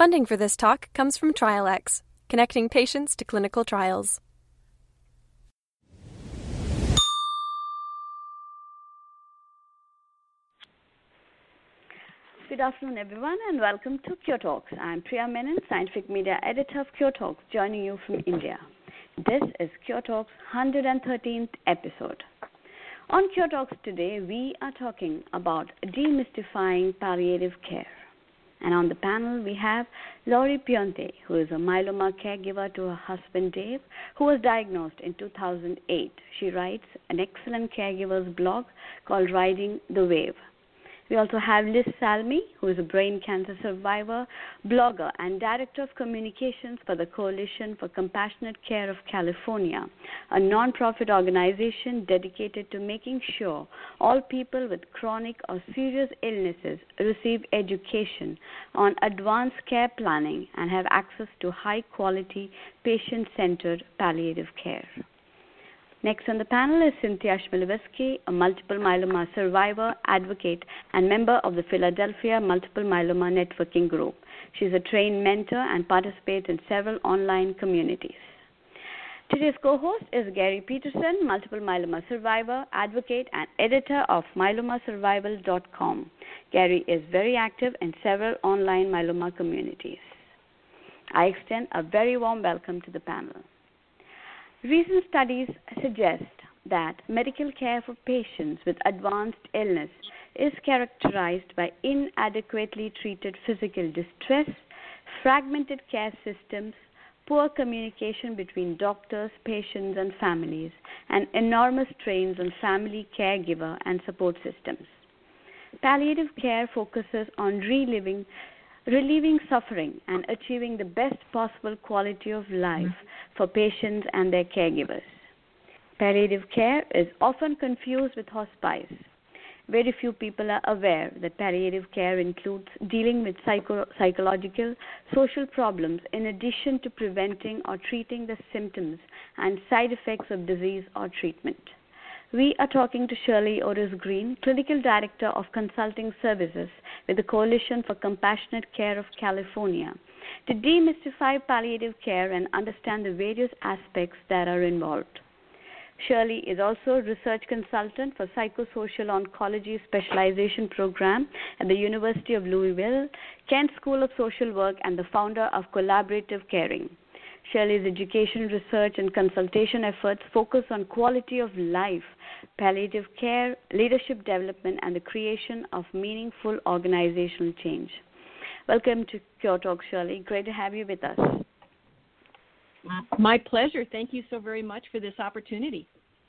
Funding for this talk comes from TrialX, connecting patients to clinical trials. Good afternoon, everyone, and welcome to Cure Talks. I'm Priya Menon, Scientific Media Editor of Cure Talks, joining you from India. This is Cure Talks' 113th episode. On Cure Talks today, we are talking about demystifying palliative care. And on the panel, we have Laurie Pionte, who is a myeloma caregiver to her husband, Dave, who was diagnosed in 2008. She writes an excellent caregiver's blog called Riding the Wave. We also have Liz Salmi, who is a brain cancer survivor, blogger, and Director of Communications for the Coalition for Compassionate Care of California, a nonprofit organization dedicated to making sure all people with chronic or serious illnesses receive education on advanced care planning and have access to high-quality, patient-centered palliative care. Next on the panel is Cynthia Chmielewski, a multiple myeloma survivor, advocate, and member of the Philadelphia Multiple Myeloma Networking Group. She's a trained mentor and participates in several online communities. Today's co-host is Gary Peterson, multiple myeloma survivor, advocate, and editor of myelomasurvival.com. Gary is very active in several online myeloma communities. I extend a very warm welcome to the panel. Recent studies suggest that medical care for patients with advanced illness is characterized by inadequately treated physical distress, fragmented care systems, poor communication between doctors, patients, and families, and enormous strains on family, caregiver, and support systems. Palliative care focuses on relieving suffering and achieving the best possible quality of life for patients and their caregivers. Palliative care is often confused with hospice. Very few people are aware that palliative care includes dealing with psychological, social problems in addition to preventing or treating the symptoms and side effects of disease or treatment. We are talking to Shirley Otis Green, Clinical Director of Consulting Services with the Coalition for Compassionate Care of California, to demystify palliative care and understand the various aspects that are involved. Shirley is also a research consultant for Psychosocial Oncology Specialization Program at the University of Louisville, Kent School of Social Work, and the founder of Collaborative Caring. Shirley's education, research, and consultation efforts focus on quality of life, palliative care, leadership development, and the creation of meaningful organizational change. Welcome to Cure Talk, Shirley. Great to have you with us. My pleasure. Thank you so very much for this opportunity.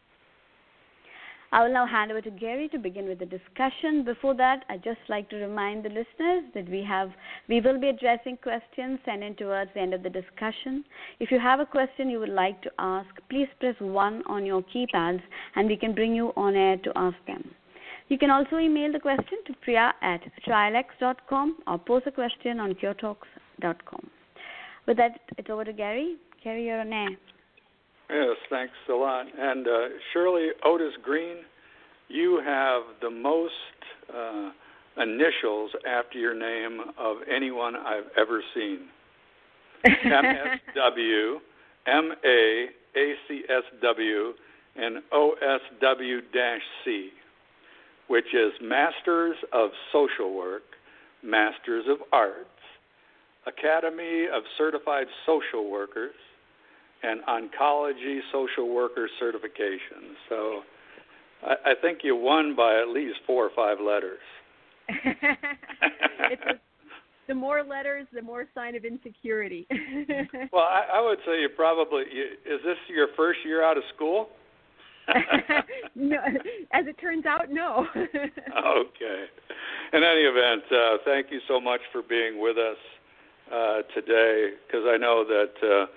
I will now hand over to Gary to begin with the discussion. Before that, I'd just like to remind the listeners that we will be addressing questions sent in towards the end of the discussion. If you have a question you would like to ask, please press 1 on your keypads and we can bring you on air to ask them. You can also email the question to priya@trialx.com or post a question on curetalks.com. With that, it's over to Gary. Gary, you're on air. Yes, thanks a lot. And Shirley Otis Green, you have the most initials after your name of anyone I've ever seen. MSW, MAACSW, and OSW-C, which is Masters of Social Work, Masters of Arts, Academy of Certified Social Workers, and Oncology Social Worker Certification. So I think you won by at least 4 or 5 letters. The more letters, the more sign of insecurity. Well, I would say is this your first year out of school? No, as it turns out, no. Okay. In any event, thank you so much for being with us today, because I know that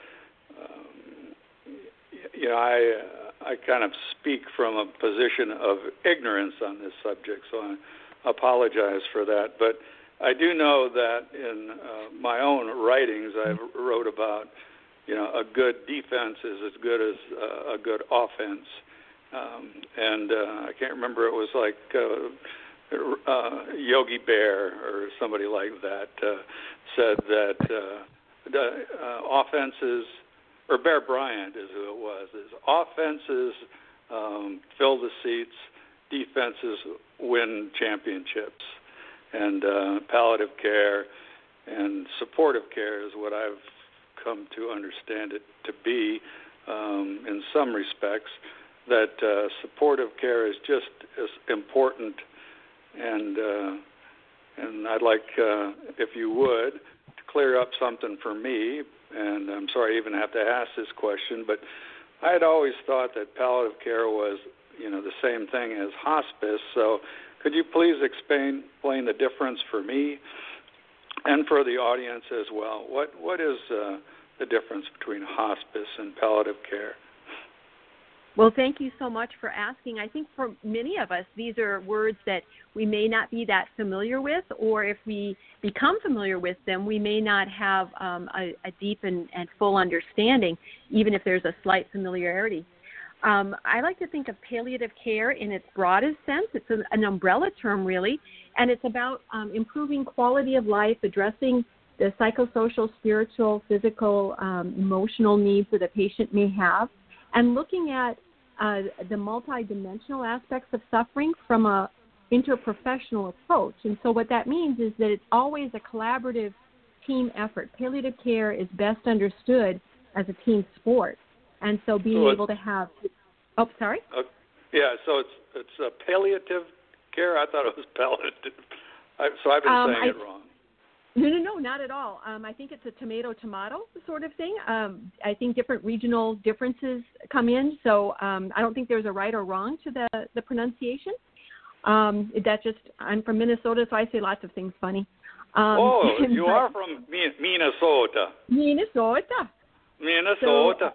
I kind of speak from a position of ignorance on this subject, so I apologize for that. But I do know that in my own writings, I've wrote about, a good defense is as good as a good offense. And I can't remember, it was like Yogi Bear or somebody like that said that offenses, or Bear Bryant is who it was, is offenses fill the seats, defenses win championships. And palliative care and supportive care is what I've come to understand it to be in some respects, that supportive care is just as important. And I'd like, if you would, to clear up something for me, and I'm sorry I even have to ask this question, but I had always thought that palliative care was, the same thing as hospice. So could you please explain the difference for me and for the audience as well? What is the difference between hospice and palliative care? Well, thank you so much for asking. I think for many of us, these are words that we may not be that familiar with, or if we become familiar with them, we may not have a deep and full understanding, even if there's a slight familiarity. I like to think of palliative care in its broadest sense. It's an umbrella term, really, and it's about improving quality of life, addressing the psychosocial, spiritual, physical, emotional needs that a patient may have, and looking at the multidimensional aspects of suffering from a interprofessional approach. And so what that means is that it's always a collaborative team effort. Palliative care is best understood as a team sport. And so being able to have – oh, sorry? Yeah, so it's a palliative care? I thought it was palliative. So I've been saying it wrong. No, not at all. I think it's a tomato sort of thing. I think different regional differences come in, so I don't think there's a right or wrong to the pronunciation. I'm from Minnesota, so I say lots of things funny. You are from Minnesota. Minnesota. So,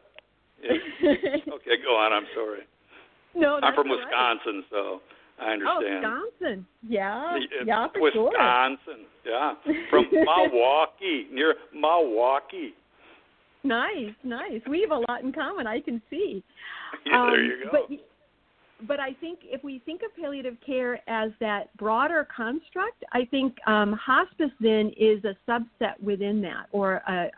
okay, go on. I'm sorry. No, I'm from right. Wisconsin, so I understand. Oh, Wisconsin. Yeah, for Wisconsin, sure. Yeah. From Milwaukee, near Milwaukee. Nice. We have a lot in common, I can see. Yeah, there you go. But I think if we think of palliative care as that broader construct, I think hospice then is a subset within that, or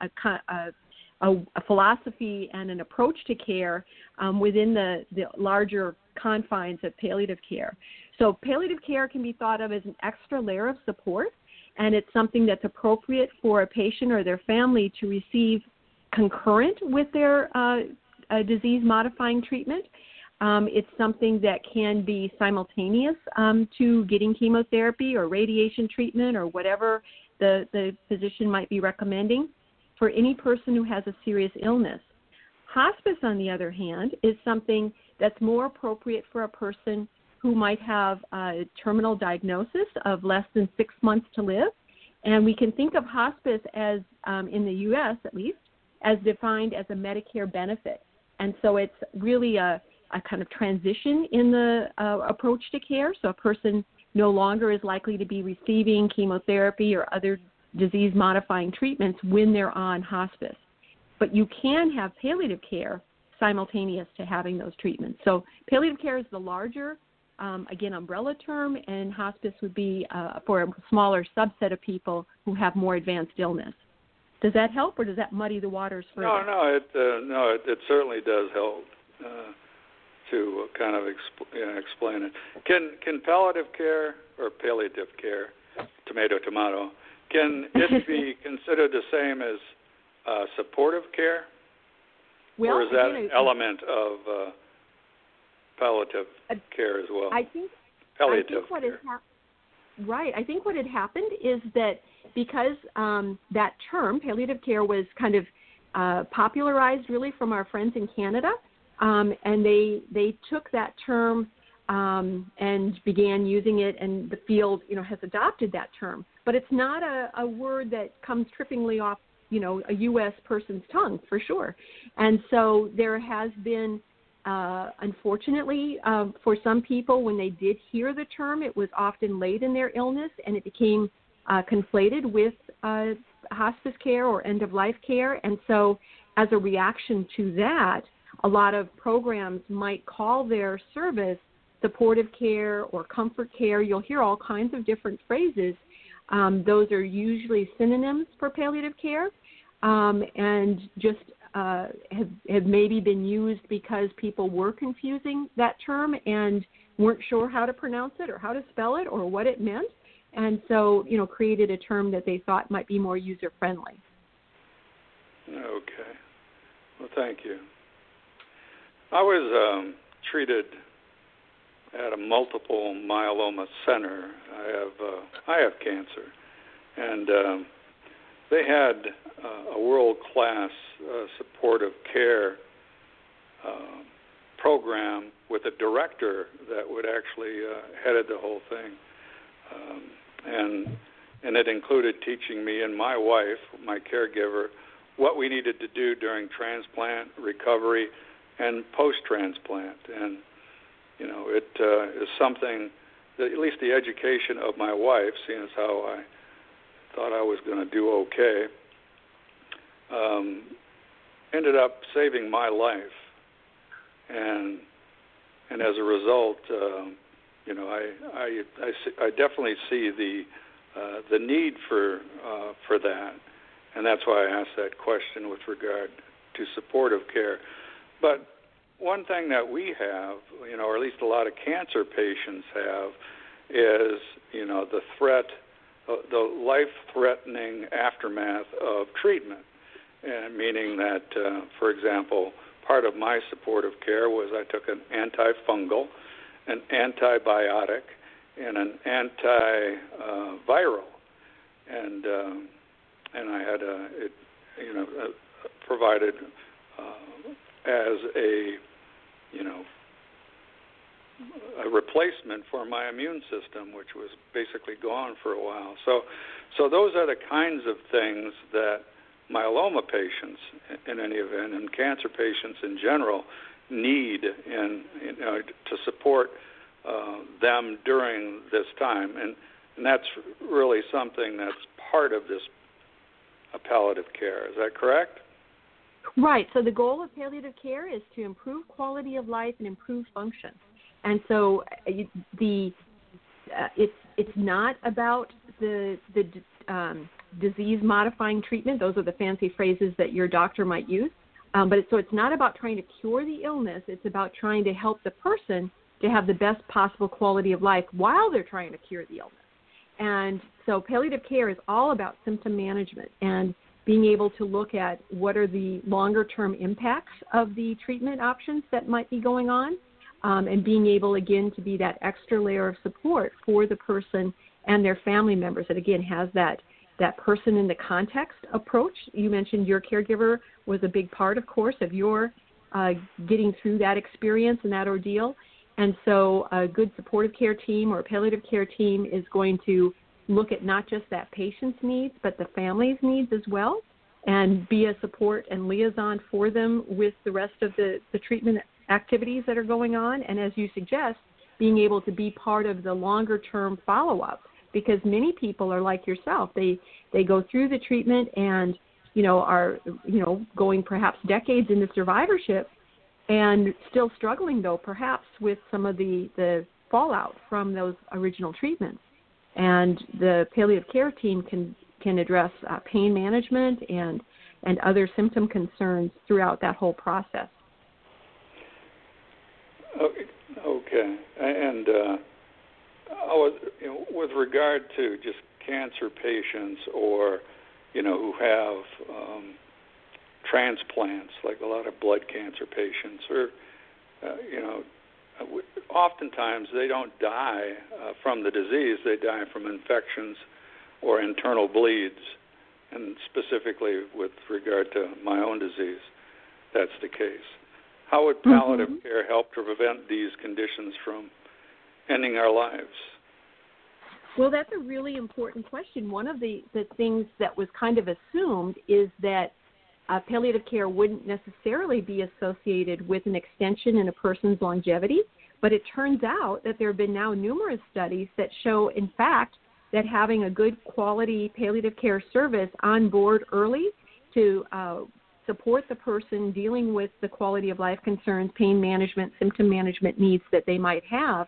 a philosophy and an approach to care within the larger confines of palliative care. So palliative care can be thought of as an extra layer of support, and it's something that's appropriate for a patient or their family to receive concurrent with their disease-modifying treatment. It's something that can be simultaneous to getting chemotherapy or radiation treatment or whatever the physician might be recommending for any person who has a serious illness. Hospice, on the other hand, is something that's more appropriate for a person who might have a terminal diagnosis of less than 6 months to live. And we can think of hospice as, in the U.S. at least, as defined as a Medicare benefit. And so it's really a kind of transition in the approach to care. So a person no longer is likely to be receiving chemotherapy or other disease-modifying treatments when they're on hospice. But you can have palliative care simultaneous to having those treatments. So palliative care is the larger, again, umbrella term, and hospice would be for a smaller subset of people who have more advanced illness. Does that help, or does that muddy the waters further? No, it certainly does help to kind of explain it. Can palliative care or palliative care, tomato, can it be considered the same as supportive care? Well, or is that an element of palliative care as well? I think what had happened is that because that term, palliative care, was kind of popularized really from our friends in Canada, and they took that term and began using it, and the field, has adopted that term. But it's not a word that comes trippingly off, a U.S. person's tongue, for sure. And so there has been, unfortunately, for some people, when they did hear the term, it was often late in their illness, and it became conflated with hospice care or end-of-life care. And so as a reaction to that, a lot of programs might call their service supportive care or comfort care. You'll hear all kinds of different phrases. Those are usually synonyms for palliative care, and just have maybe been used because people were confusing that term and weren't sure how to pronounce it or how to spell it or what it meant, and so, created a term that they thought might be more user-friendly. Okay. Well, thank you. I was treated at a multiple myeloma center. I have cancer, and they had a world-class supportive care program with a director that would actually headed the whole thing, and it included teaching me and my wife, my caregiver, what we needed to do during transplant, recovery, and post-transplant. And it is something that at least the education of my wife, seeing as how I thought I was going to do okay, ended up saving my life. And as a result, I definitely see the need for that, and that's why I asked that question with regard to supportive care. But one thing that we have, or at least a lot of cancer patients have, is the threat, the life-threatening aftermath of treatment, and meaning that, for example, part of my supportive care was I took an antifungal, an antibiotic, and an antiviral, and I had provided as a replacement for my immune system, which was basically gone for a while. So those are the kinds of things that myeloma patients, in any event, and cancer patients in general, need to support them during this time, and that's really something that's part of this palliative care. Is that correct? Right. So the goal of palliative care is to improve quality of life and improve function. And so it's not about the disease-modifying treatment. Those are the fancy phrases that your doctor might use. But it's not about trying to cure the illness. It's about trying to help the person to have the best possible quality of life while they're trying to cure the illness. And so palliative care is all about symptom management and being able to look at what are the longer-term impacts of the treatment options that might be going on, and being able, again, to be that extra layer of support for the person and their family members that, again, has that person in the context approach. You mentioned your caregiver was a big part, of course, of your getting through that experience and that ordeal. And so a good supportive care team or a palliative care team is going to look at not just that patient's needs, but the family's needs as well, and be a support and liaison for them with the rest of the treatment activities that are going on. And as you suggest, being able to be part of the longer-term follow-up, because many people are like yourself. They go through the treatment and, are, going perhaps decades into survivorship and still struggling, though, perhaps with some of the fallout from those original treatments. And the palliative care team can address pain management and other symptom concerns throughout that whole process. Okay. And with regard to just cancer patients or, who have transplants, like a lot of blood cancer patients, or, oftentimes they don't die from the disease. They die from infections or internal bleeds. And specifically with regard to my own disease, that's the case. How would palliative care help to prevent these conditions from ending our lives? Well, that's a really important question. One of the things that was kind of assumed is that palliative care wouldn't necessarily be associated with an extension in a person's longevity, but it turns out that there have been now numerous studies that show, in fact, that having a good quality palliative care service on board early to support the person dealing with the quality of life concerns, pain management, symptom management needs that they might have,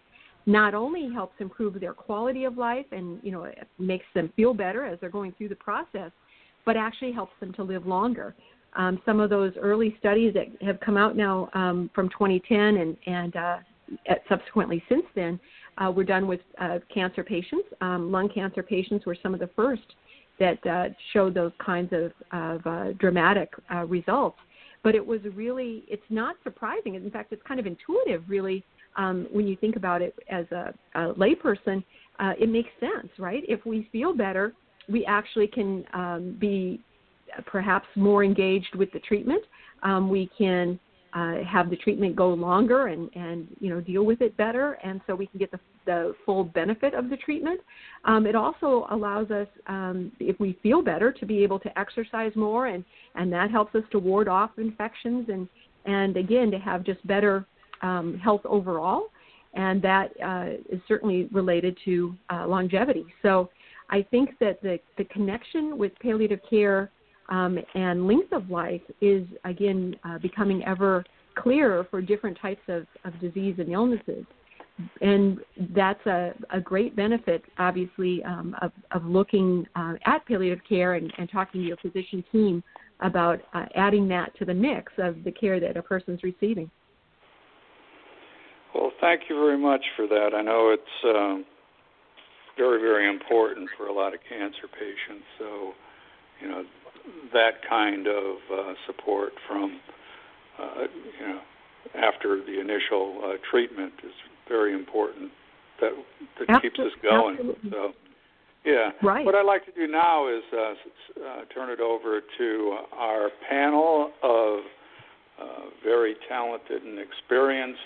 not only helps improve their quality of life and, it makes them feel better as they're going through the process, but actually helps them to live longer. Some of those early studies that have come out now from 2010 and subsequently since then were done with cancer patients. Lung cancer patients were some of the first that showed those kinds of dramatic results. But it's not surprising. In fact, it's kind of intuitive, really, when you think about it as a layperson. It makes sense, right? If we feel better, we actually can be perhaps more engaged with the treatment. We can have the treatment go longer and deal with it better, and so we can get the full benefit of the treatment. It also allows us, if we feel better, to be able to exercise more, and that helps us to ward off infections and again, to have just better health overall, and that is certainly related to longevity. So I think that the connection with palliative care and length of life is, again, becoming ever clearer for different types of disease and illnesses. And that's a great benefit, obviously, of looking at palliative care and talking to your physician team about adding that to the mix of the care that a person's receiving. Well, thank you very much for that. I know it's very, very important for a lot of cancer patients. So, that kind of support from, after the initial treatment is very important. That keeps us going. Absolutely. So, yeah. Right. What I'd like to do now is turn it over to our panel of very talented and experienced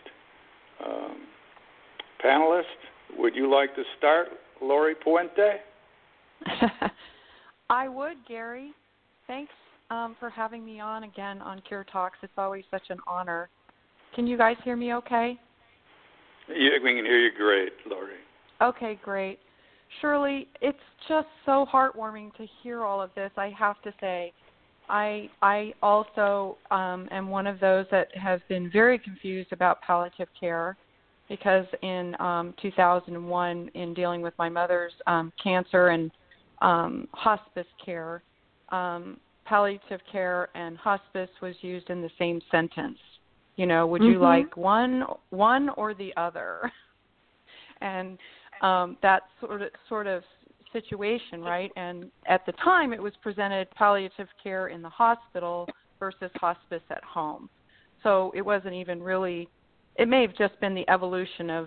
panelists. Would you like to start, Lori Puente? I would, Gary. Thanks for having me on again on Cure Talks. It's always such an honor. Can you guys hear me okay? Yeah, we can hear you great, Lori. Okay, great. Shirley, it's just so heartwarming to hear all of this, I have to say. I also am one of those that has been very confused about palliative care because in 2001, in dealing with my mother's cancer and hospice care, palliative care and hospice was used in the same sentence. Would you like one or the other? And that sort of situation, right? And at the time, it was presented palliative care in the hospital versus hospice at home. So it wasn't even really. It may have just been the evolution of.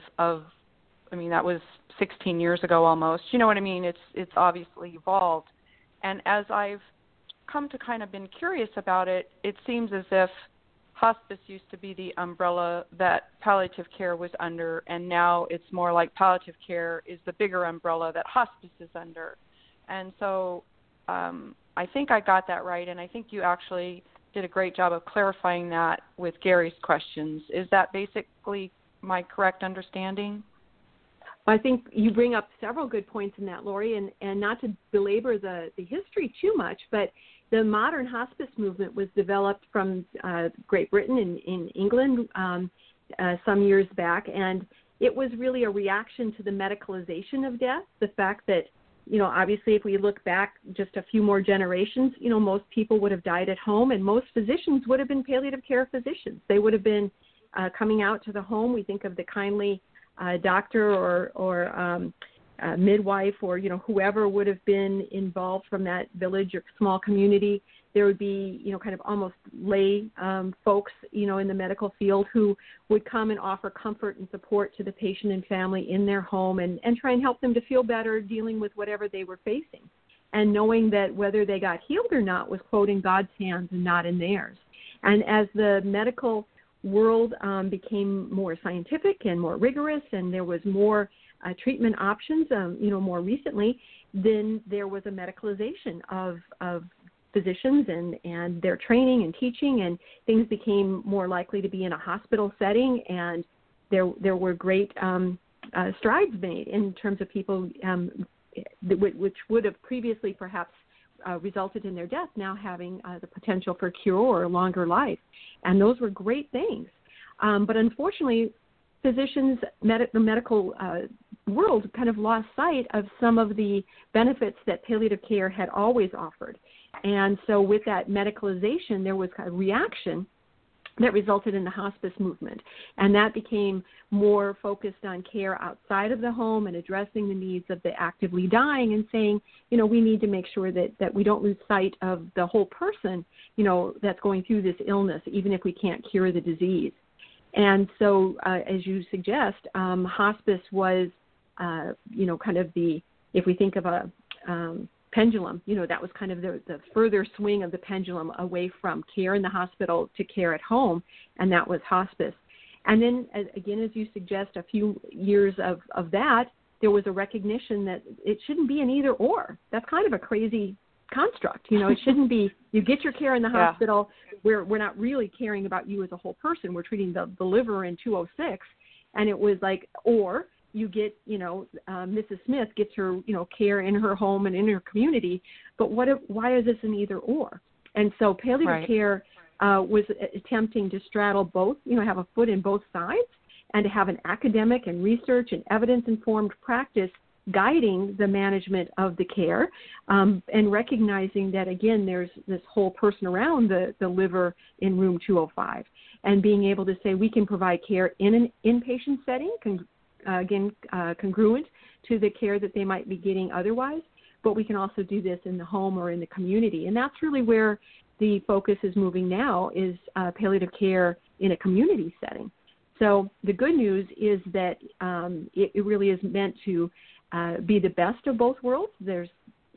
I mean, that was 16 years ago almost. You know what I mean? It's obviously evolved. And as I've come to kind of been curious about it, it seems as if hospice used to be the umbrella that palliative care was under, and now it's more like palliative care is the bigger umbrella that hospice is under. And so I think I got that right, and I think you actually did a great job of clarifying that with Gary's questions. Is that basically my correct understanding? I think you bring up several good points in that, Lori, and not to belabor the history too much, but the modern hospice movement was developed from Great Britain and in England some years back, and it was really a reaction to the medicalization of death, the fact that, obviously if we look back just a few more generations, most people would have died at home, and most physicians would have been palliative care physicians. They would have been coming out to the home. We think of the kindly doctor or midwife or, whoever would have been involved from that village or small community. There would be, kind of almost lay folks, in the medical field who would come and offer comfort and support to the patient and family in their home and try and help them to feel better dealing with whatever they were facing. And knowing that whether they got healed or not was, quote, in God's hands and not in theirs. And as the medical world became more scientific and more rigorous, and there was more treatment options, more recently, then there was a medicalization of physicians and their training and teaching, and things became more likely to be in a hospital setting, and there were great strides made in terms of people which would have previously perhaps resulted in their death now having the potential for cure or a longer life. And those were great things. But unfortunately, physicians, the medical world kind of lost sight of some of the benefits that palliative care had always offered. And so with that medicalization, there was a reaction that resulted in the hospice movement. And that became more focused on care outside of the home and addressing the needs of the actively dying and saying, we need to make sure that we don't lose sight of the whole person, that's going through this illness, even if we can't cure the disease. And so, as you suggest, hospice was, kind of if we think of a pendulum, that was kind of the further swing of the pendulum away from care in the hospital to care at home, and that was hospice. And then, again, as you suggest, a few years of that, there was a recognition that it shouldn't be an either or. That's kind of a crazy construct. It shouldn't be you get your care in the hospital. We're not really caring about you as a whole person. We're treating the liver in 206, and it was like, or you get, Mrs. Smith gets her, care in her home and in her community, but why is this an either or? And so palliative care was attempting to straddle both, have a foot in both sides, and to have an academic and research and evidence-informed practice guiding the management of the care, and recognizing that, again, there's this whole person around the liver in room 205, and being able to say we can provide care in an inpatient setting, congruent to the care that they might be getting otherwise, but we can also do this in the home or in the community. And that's really where the focus is moving now, is palliative care in a community setting. So the good news is that it really is meant to be the best of both worlds. There's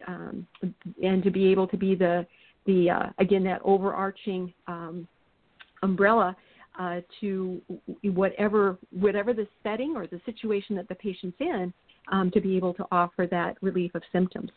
and to be able to be the again, that overarching umbrella to whatever the setting or the situation that the patient's in, to be able to offer that relief of symptoms.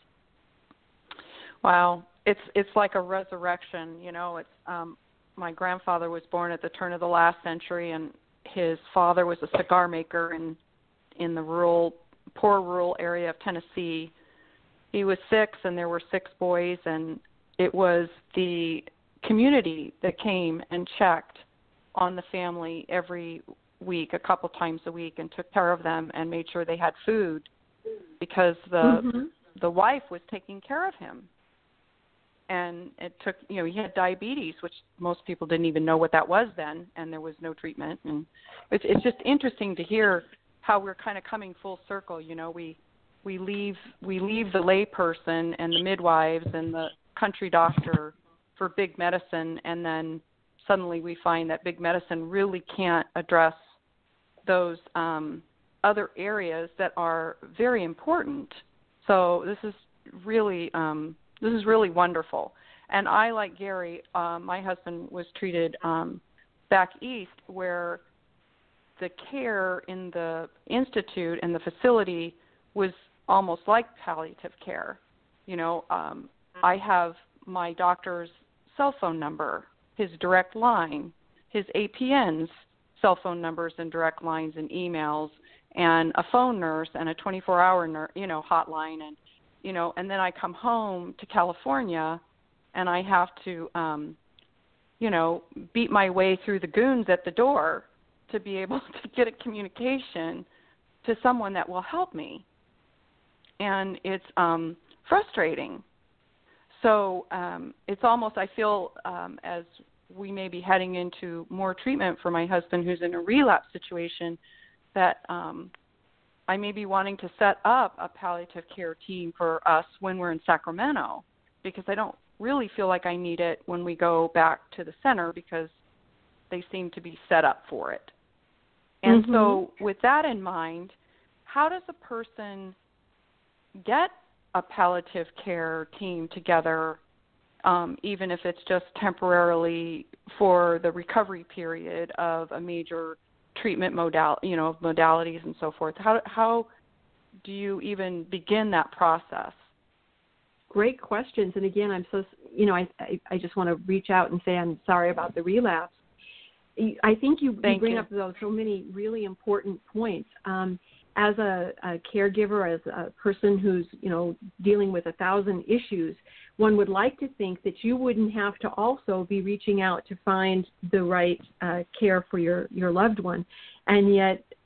Wow, it's like a resurrection. It's my grandfather was born at the turn of the last century, and his father was a cigar maker in the poor rural area of Tennessee. He was 6, and there were 6 boys, and it was the community that came and checked on the family every week, a couple times a week, and took care of them and made sure they had food, because the wife was taking care of him. And it took, he had diabetes, which most people didn't even know what that was then, and there was no treatment. And it's just interesting to hear how we're kind of coming full circle. We leave the lay person and the midwives and the country doctor for big medicine, and then suddenly we find that big medicine really can't address those other areas that are very important. So this is really wonderful. And I, like Gary, my husband was treated back east, where the care in the institute and the facility was almost like palliative care. I have my doctor's cell phone number, his direct line, his APN's cell phone numbers and direct lines and emails, and a phone nurse and a 24-hour hotline, and then I come home to California, and I have to beat my way through the goons at the door to be able to get a communication to someone that will help me. And it's frustrating. So it's almost, I feel, as we may be heading into more treatment for my husband who's in a relapse situation, that I may be wanting to set up a palliative care team for us when we're in Sacramento, because I don't really feel like I need it when we go back to the center, because they seem to be set up for it. And so with that in mind, how does a person get a palliative care team together, even if it's just temporarily for the recovery period of a major treatment modalities and so forth? How do you even begin that process? Great questions. And again, I'm so, I just want to reach out and say I'm sorry about the relapse. I think you bring up so many really important points. As a caregiver, as a person who's, dealing with 1,000 issues, one would like to think that you wouldn't have to also be reaching out to find the right care for your loved one. And yet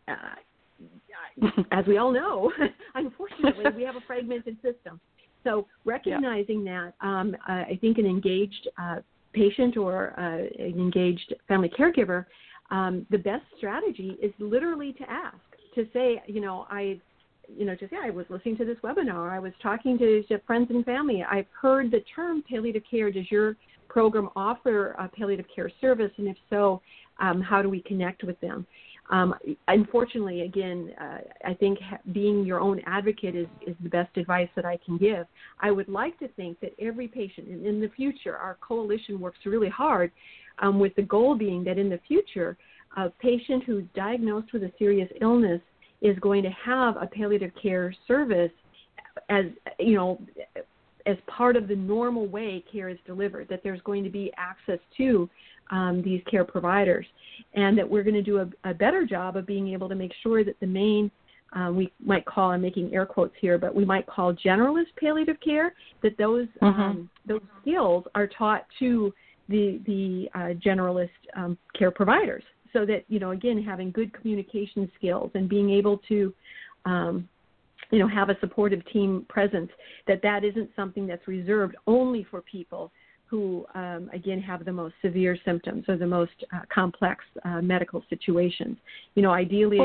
as we all know, unfortunately, we have a fragmented system. So recognizing that, I think an engaged patient or an engaged family caregiver, the best strategy is literally to ask, to say, I was listening to this webinar, I was talking to friends and family, I've heard the term palliative care. Does your program offer a palliative care service? And if so, how do we connect with them? Unfortunately, again, I think being your own advocate is the best advice that I can give. I would like to think that every patient, and in the future, our coalition works really hard with the goal being that in the future, a patient who's diagnosed with a serious illness is going to have a palliative care service as part of the normal way care is delivered, that there's going to be access to these care providers, and that we're going to do a better job of being able to make sure that the main, we might call, I'm making air quotes here, but we might call generalist palliative care, that those skills are taught to the generalist care providers, so that, again, having good communication skills and being able to have a supportive team presence, that isn't something that's reserved only for people who, again, have the most severe symptoms or the most complex medical situations. Ideally,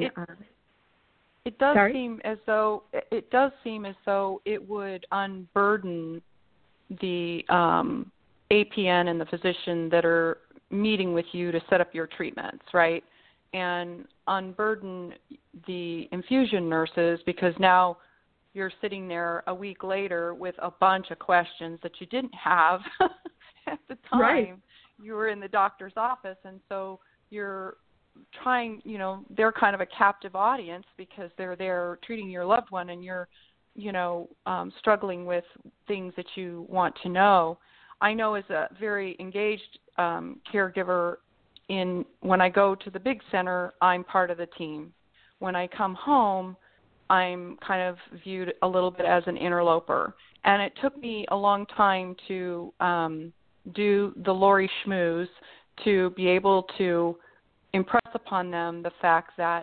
it does seem as though it would unburden the APN and the physician that are meeting with you to set up your treatments, right? And unburden the infusion nurses, because now you're sitting there a week later with a bunch of questions that you didn't have at the time you were in the doctor's office. And so you're trying, they're kind of a captive audience because they're there treating your loved one, and you're, struggling with things that you want to know. I know as a very engaged caregiver, when I go to the big center, I'm part of the team. When I come home, I'm kind of viewed a little bit as an interloper. And it took me a long time to do the Lori schmooze, to be able to impress upon them the fact that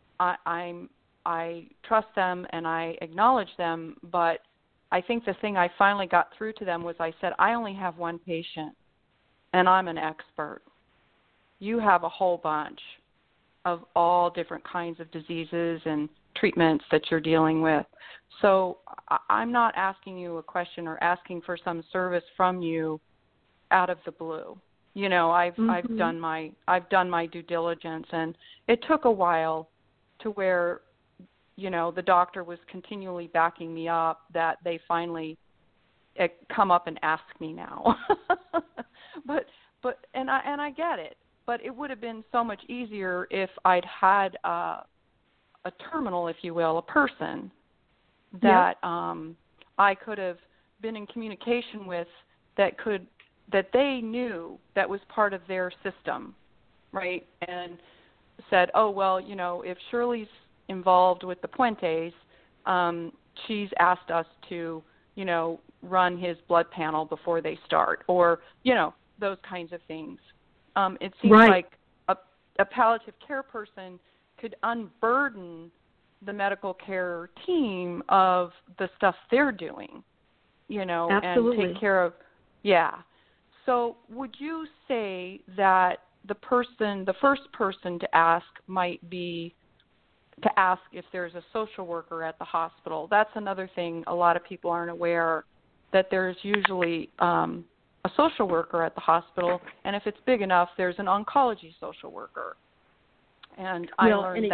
I trust them and I acknowledge them. But I think the thing I finally got through to them was, I said, I only have one patient, and I'm an expert. You have a whole bunch of all different kinds of diseases and treatments that you're dealing with. So I'm not asking you a question or asking for some service from you out of the blue. I've done my due diligence, and it took a while to where, the doctor was continually backing me up, that they finally come up and ask me now. but I get it. But it would have been so much easier if I'd had a terminal, if you will, a person that I could have been in communication with, that they knew that was part of their system, right? And said, oh, well, if Shirley's involved with the Puentes, she's asked us to, run his blood panel before they start, or, those kinds of things. It seems like a palliative care person could unburden the medical care team of the stuff they're doing, Absolutely. and take care of, So would you say that the first person to ask might be to ask if there's a social worker at the hospital? That's another thing a lot of people aren't aware, that there's usually a social worker at the hospital, and if it's big enough, there's an oncology social worker. And I learned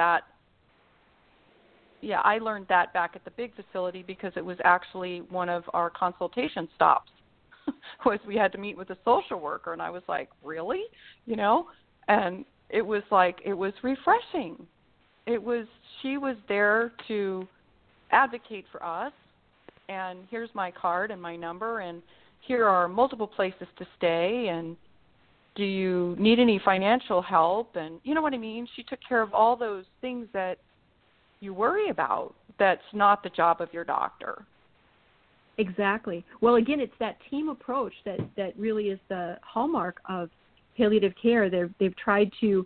that back at the big facility, because it was actually one of our consultation stops was we had to meet with a social worker, and I was like, really? And it was refreshing. She was there to advocate for us, and here's my card and my number, and here are multiple places to stay, and do you need any financial help? And you know what I mean? She took care of all those things that you worry about. That's not the job of your doctor. Exactly. Well, again, it's that team approach that really is the hallmark of palliative care. They've tried to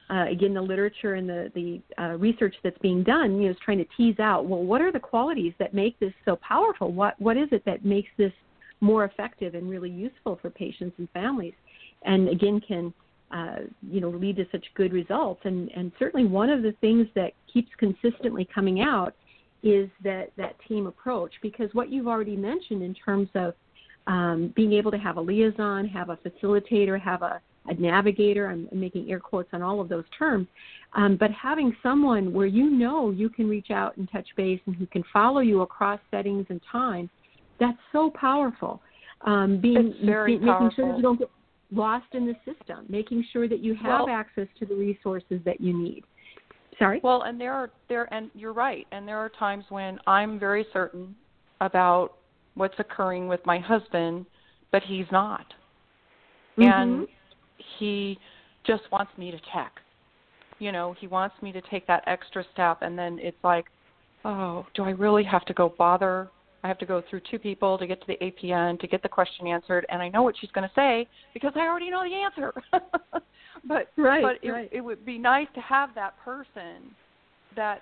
again, the literature and the research that's being done, is trying to tease out, well, what are the qualities that make this so powerful? What is it that makes this more effective and really useful for patients and families? And again, can lead to such good results. And certainly one of the things that keeps consistently coming out is that team approach, because what you've already mentioned in terms of being able to have a liaison, have a facilitator, have a navigator, I'm making air quotes on all of those terms, but having someone where you can reach out and touch base and who can follow you across settings and time, that's so powerful. Making sure that you don't get lost in the system, making sure that you have access to the resources that you need. Sorry? Well, and and you're right, and there are times when I'm very certain about what's occurring with my husband, but he's not. Mm-hmm. And he just wants me to check. He wants me to take that extra step, and then it's like, oh, do I really have to go bother? I have to go through two people to get to the APN to get the question answered, and I know what she's going to say because I already know the answer. But it would be nice to have that person that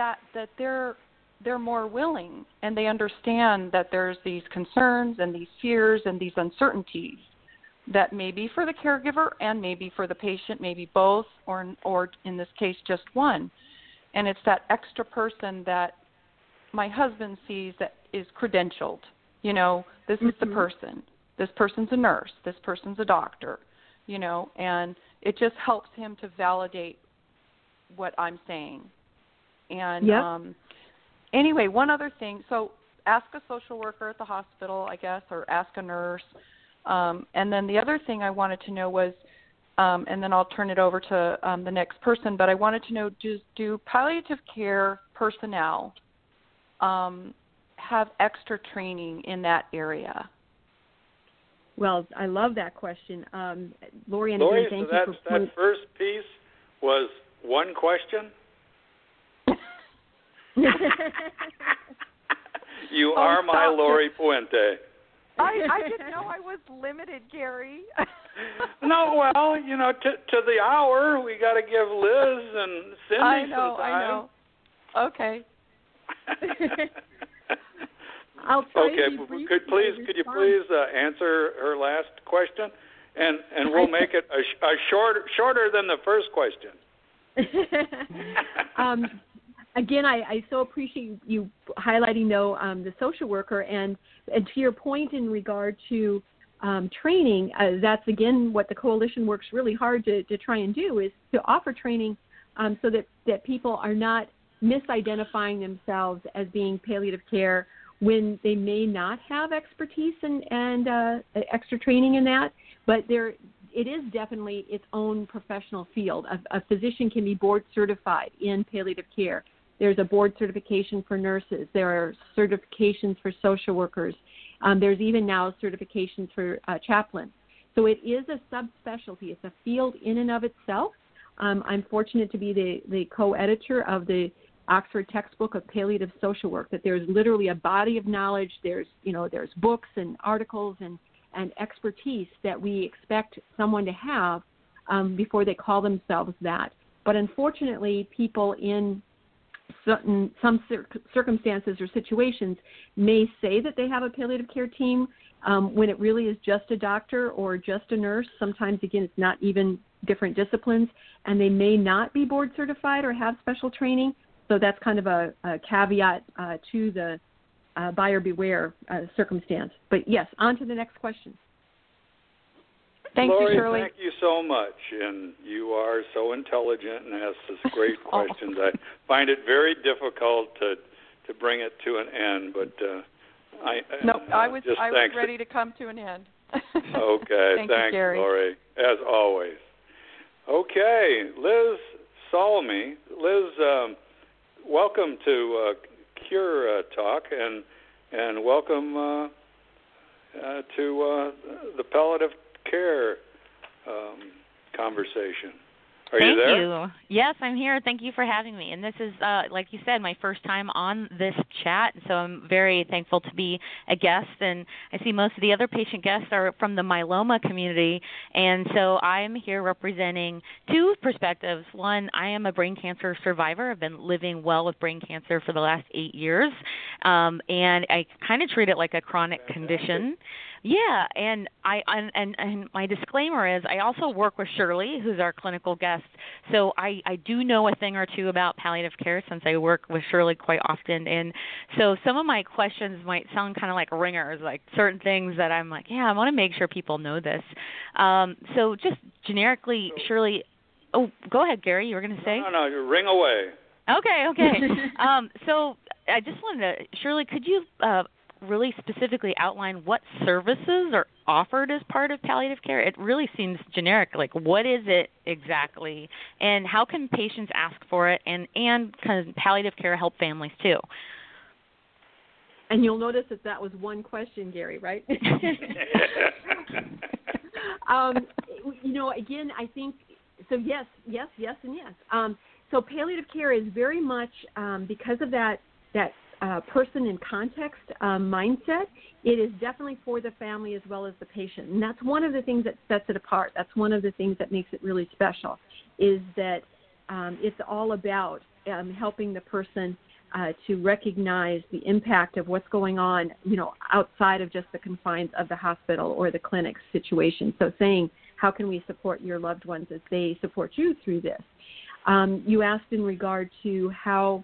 they're more willing, and they understand that there's these concerns and these fears and these uncertainties that may be for the caregiver and maybe for the patient, maybe both, or in this case just one. And it's that extra person that my husband sees that is credentialed. This is the person. This person's a nurse. This person's a doctor. And it just helps him to validate what I'm saying. And anyway, one other thing. So ask a social worker at the hospital, I guess, or ask a nurse. And then the other thing I wanted to know was, and then I'll turn it over to the next person, but I wanted to know, do palliative care personnel have extra training in that area? Well, I love that question. Lori, Lori, thank so you for that first piece was one question? You are my Lori Puente. I didn't know I was limited, Gary. No, well, to the hour, we got to give Liz and Cindy some time. I know. Okay. I'll try okay, to be could you please answer her last question, and we'll make it a shorter than the first question. Again, I so appreciate you highlighting the social worker, and to your point in regard to training, that's again what the coalition works really hard to try and do, is to offer training so that people are not misidentifying themselves as being palliative care when they may not have expertise and extra training in that, but it is definitely its own professional field. A physician can be board certified in palliative care. There's a board certification for nurses. There are certifications for social workers. There's even now certifications for chaplains. So it is a subspecialty. It's a field in and of itself. I'm fortunate to be the co-editor of the Oxford textbook of palliative social work, that there's literally a body of knowledge. There's books and articles and expertise that we expect someone to have before they call themselves that. But unfortunately, people in some circumstances or situations may say that they have a palliative care team when it really is just a doctor or just a nurse. Sometimes, again, it's not even different disciplines, and they may not be board certified or have special training. So that's kind of a caveat to the buyer beware circumstance. But yes, on to the next question. Thank Lori, you, Shirley. Thank you so much. And you are so intelligent and ask such great questions. I find it very difficult to bring it to an end, but I was ready to come to an end. Okay, thanks, you, Gary. Lori, as always. Okay, Liz Salmi. Liz, welcome to Cure Talk, and welcome to the palliative care conversation. Are you there? Thank you. Yes, I'm here. Thank you for having me. And this is, like you said, my first time on this chat, so I'm very thankful to be a guest. And I see most of the other patient guests are from the myeloma community, and so I'm here representing two perspectives. One, I am a brain cancer survivor. I've been living well with brain cancer for the last 8 years, and I kind of treat it like a chronic condition. Yeah, and and my disclaimer is I also work with Shirley, who's our clinical guest, so I do know a thing or two about palliative care since I work with Shirley quite often, and so some of my questions might sound kind of like ringers, like certain things that I'm like, yeah, I want to make sure people know this. So just generically, Shirley, oh, go ahead, Gary, you were going to say? No, you ring away. Okay. So I just wanted to, Shirley, could you really specifically outline what services are offered as part of palliative care? It really seems generic. Like, what is it exactly, and how can patients ask for it, and can palliative care help families too? And you'll notice that was one question, Gary, right? Again, I think, so yes, and yes. So palliative care is very much, because of that person in context mindset, it is definitely for the family as well as the patient. And that's one of the things that sets it apart. That's one of the things that makes it really special, is that it's all about helping the person to recognize the impact of what's going on, outside of just the confines of the hospital or the clinic situation. So saying, how can we support your loved ones as they support you through this? You asked in regard to how,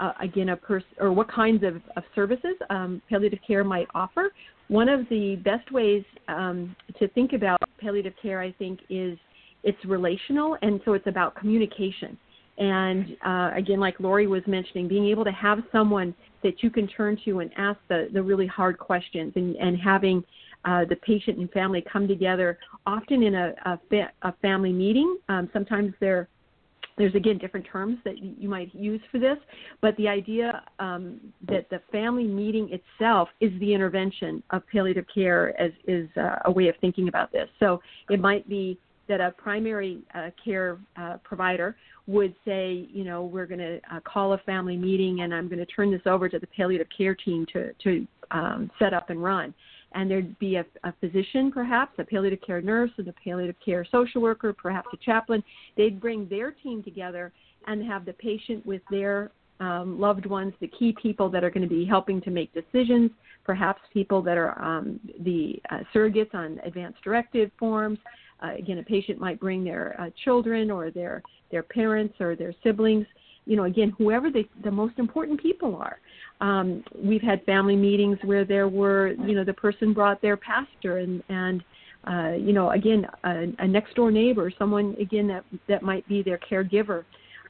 or what kinds of services palliative care might offer. One of the best ways to think about palliative care, I think, is it's relational, and so it's about communication. And again, like Lori was mentioning, being able to have someone that you can turn to and ask the really hard questions, and having the patient and family come together, often in a family meeting. Sometimes there's, again, different terms that you might use for this, but the idea that the family meeting itself is the intervention of palliative care is a way of thinking about this. So it might be that a primary care provider would say, we're going to call a family meeting, and I'm going to turn this over to the palliative care team to set up and run. And there'd be a physician, perhaps, a palliative care nurse, and a palliative care social worker, perhaps a chaplain. They'd bring their team together and have the patient with their loved ones, the key people that are going to be helping to make decisions, perhaps people that are the surrogates on advanced directive forms. Again, a patient might bring their children or their parents or their siblings. Again, whoever the most important people are. We've had family meetings where there were, the person brought their pastor and again, a next door neighbor, someone, again, that might be their caregiver.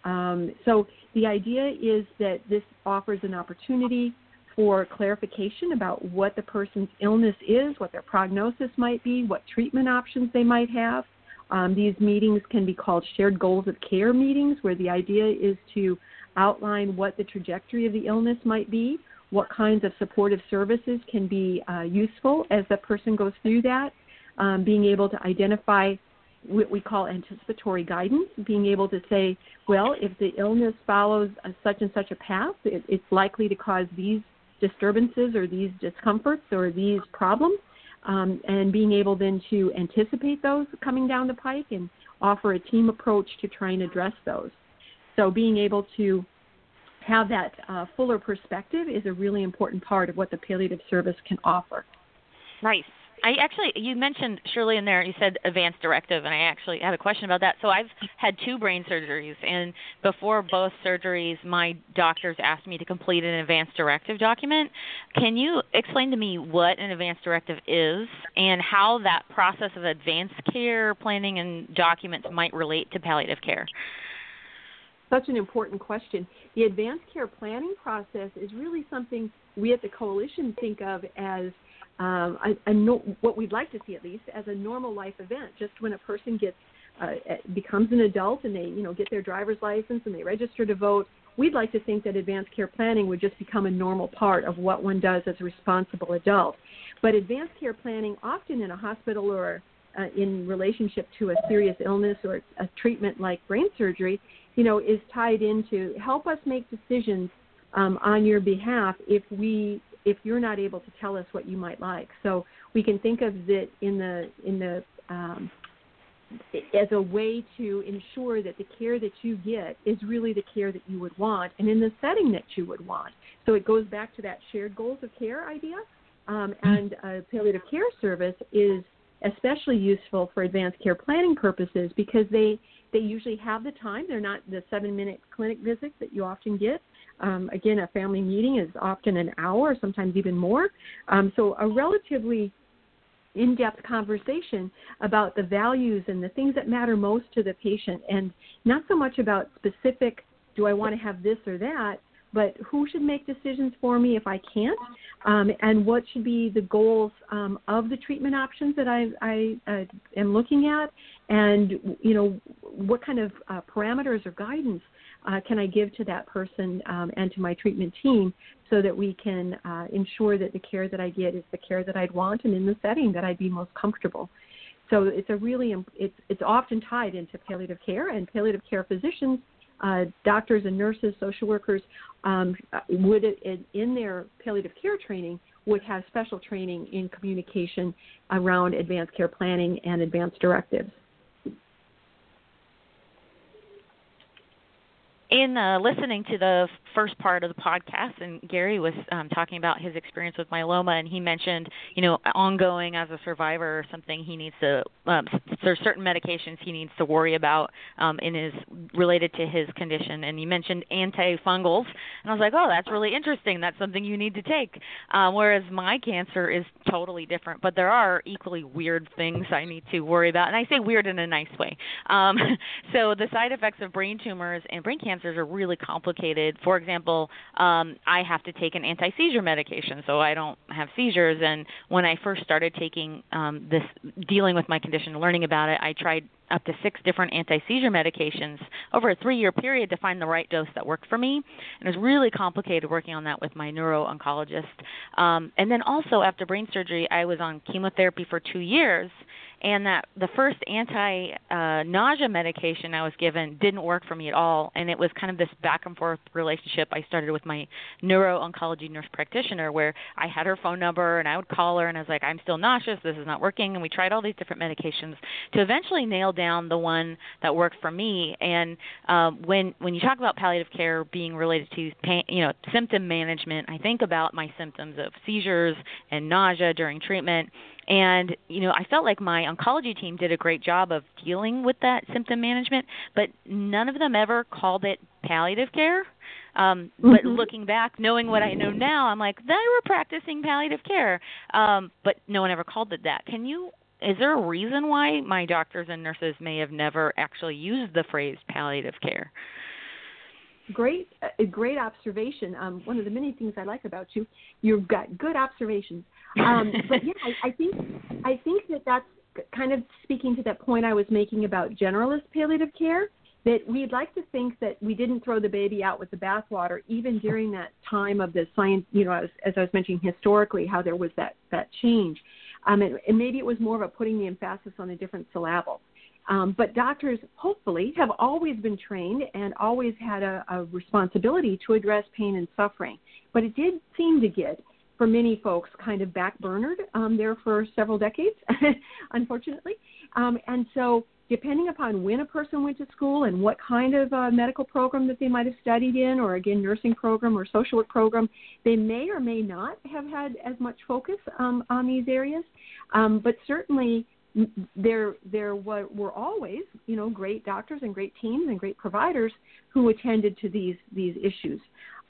So the idea is that this offers an opportunity for clarification about what the person's illness is, what their prognosis might be, what treatment options they might have. These meetings can be called shared goals of care meetings, where the idea is to outline what the trajectory of the illness might be, what kinds of supportive services can be useful as the person goes through that, being able to identify what we call anticipatory guidance, being able to say, well, if the illness follows such and such a path, it's likely to cause these disturbances or these discomforts or these problems. And being able then to anticipate those coming down the pike and offer a team approach to try and address those. So being able to have that fuller perspective is a really important part of what the palliative service can offer. Nice. You mentioned, Shirley, in there, you said advanced directive, and I actually had a question about that. So I've had 2 brain surgeries, and before both surgeries, my doctors asked me to complete an advanced directive document. Can you explain to me what an advanced directive is and how that process of advanced care planning and documents might relate to palliative care? Such an important question. The advanced care planning process is really something we at the Coalition think of as what we'd like to see, at least, as a normal life event. Just when a person becomes an adult and they get their driver's license and they register to vote, we'd like to think that advanced care planning would just become a normal part of what one does as a responsible adult. But advanced care planning, often in a hospital or in relationship to a serious illness or a treatment like brain surgery, is tied into help us make decisions on your behalf if you're not able to tell us what you might like. So we can think of it as a way to ensure that the care that you get is really the care that you would want and in the setting that you would want. So it goes back to that shared goals of care idea. And a palliative care service is especially useful for advanced care planning purposes because they usually have the time. They're not the 7-minute clinic visits that you often get. Again, a family meeting is often an hour, sometimes even more. So a relatively in-depth conversation about the values and the things that matter most to the patient, and not so much about specific, do I want to have this or that, but who should make decisions for me if I can't, and what should be the goals of the treatment options that I am looking at, and what kind of parameters or guidance can I give to that person and to my treatment team so that we can ensure that the care that I get is the care that I'd want and in the setting that I'd be most comfortable. So it's often tied into palliative care, and palliative care physicians, doctors and nurses, social workers, would in their palliative care training would have special training in communication around advanced care planning and advanced directives. In listening to the first part of the podcast, and Gary was talking about his experience with myeloma, and he mentioned, ongoing as a survivor, something he needs to, there's certain medications he needs to worry about related to his condition, and he mentioned antifungals, and I was like, oh, that's really interesting. That's something you need to take. Whereas my cancer is totally different, but there are equally weird things I need to worry about, and I say weird in a nice way. So the side effects of brain tumors and brain cancer are really complicated. For example, I have to take an anti-seizure medication so I don't have seizures. And when I first started taking dealing with my condition, learning about it, I tried up to 6 different anti-seizure medications over a 3-year period to find the right dose that worked for me. And it was really complicated working on that with my neuro-oncologist. And then also after brain surgery, I was on chemotherapy for 2 years. And that the first anti-nausea medication I was given didn't work for me at all. And it was kind of this back and forth relationship I started with my neuro-oncology nurse practitioner, where I had her phone number and I would call her and I was like, I'm still nauseous, this is not working. And we tried all these different medications to eventually nail down the one that worked for me. And when you talk about palliative care being related to pain, symptom management, I think about my symptoms of seizures and nausea during treatment. And, I felt like my oncology team did a great job of dealing with that symptom management, but none of them ever called it palliative care. But looking back, knowing what I know now, I'm like, they were practicing palliative care, but no one ever called it that. Is there a reason why my doctors and nurses may have never actually used the phrase palliative care? Great observation. One of the many things I like about you, you've got good observations. But yeah, I think that's kind of speaking to that point I was making about generalist palliative care, that we'd like to think that we didn't throw the baby out with the bathwater, even during that time of the science, as I was mentioning historically, how there was that change. And maybe it was more of a putting the emphasis on a different syllable. But doctors, hopefully, have always been trained and always had a responsibility to address pain and suffering. But it did seem to get, for many folks, kind of backburnered there for several decades, unfortunately. And so depending upon when a person went to school and what kind of medical program that they might have studied in, or, again, nursing program or social work program, they may or may not have had as much focus on these areas. But certainly there were always, great doctors and great teams and great providers who attended to these issues.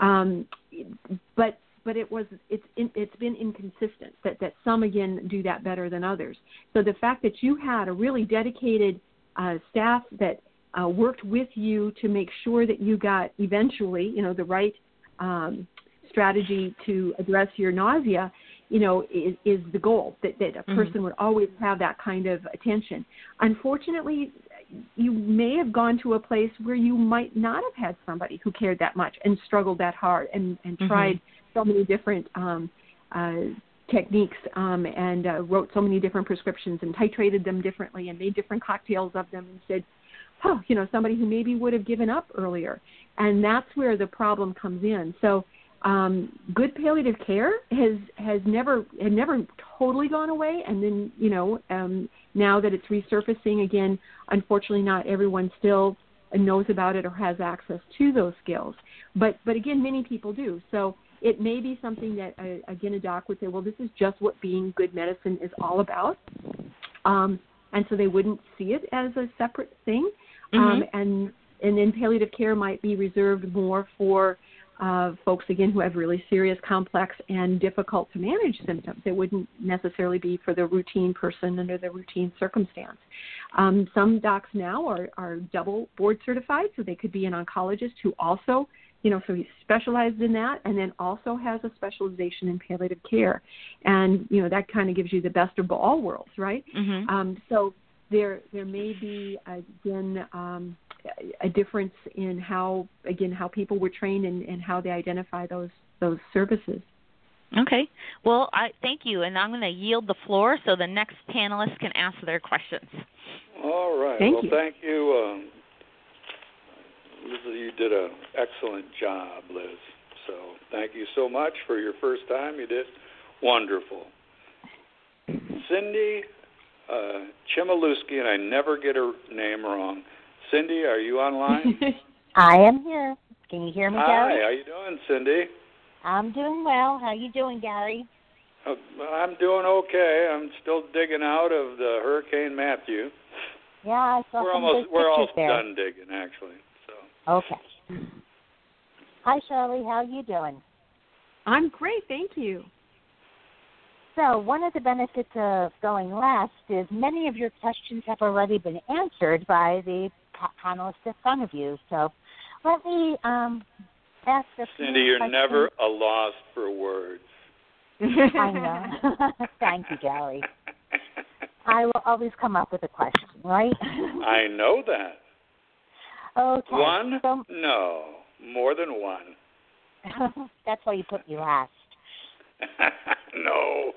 But it's been inconsistent that some, again, do that better than others. So the fact that you had a really dedicated staff that worked with you to make sure that you got eventually, the right strategy to address your nausea, is the goal, that a person would always have that kind of attention. Unfortunately, you may have gone to a place where you might not have had somebody who cared that much and struggled that hard and tried so many different techniques and wrote so many different prescriptions and titrated them differently and made different cocktails of them and said, oh, somebody who maybe would have given up earlier. And that's where the problem comes in. So good palliative care had never totally gone away. And then, now that it's resurfacing again, unfortunately not everyone still knows about it or has access to those skills. But again, many people do. So it may be something that, again, a doc would say, well, this is just what being good medicine is all about. And so they wouldn't see it as a separate thing. And then palliative care might be reserved more for folks, again, who have really serious, complex, and difficult to manage symptoms. It wouldn't necessarily be for the routine person under the routine circumstance. Some docs now are double board certified, so they could be an oncologist who also, so he's specialized in that and then also has a specialization in palliative care. And, that kind of gives you the best of all worlds, right? So there may be, again, a difference in how people were trained and how they identify those services. Okay. Well, I thank you, and I'm going to yield the floor so the next panelists can ask their questions. All right. Thank you. Thank you. You did an excellent job, Liz. So thank you so much for your first time. You did wonderful. Cindy Chmielewski, and I never get her name wrong. Cindy, are you online? I am here. Can you hear me, Gary? Hi, how you doing, Cindy? I'm doing well. How you doing, Gary? I'm doing okay. I'm still digging out of the Hurricane Matthew. Yeah, I saw we're almost there. done digging, actually. So. Okay. Hi, Shirley. How you doing? I'm great, thank you. So one of the benefits of going last is many of your questions have already been answered by the panelists in front of you. So let me ask a few Cindy, you're questions. never a loss for words. I know. Thank you, Gary. I will always come up with a question, right? I know that. Okay. One? So, no, more than one. that's why you put me last. No.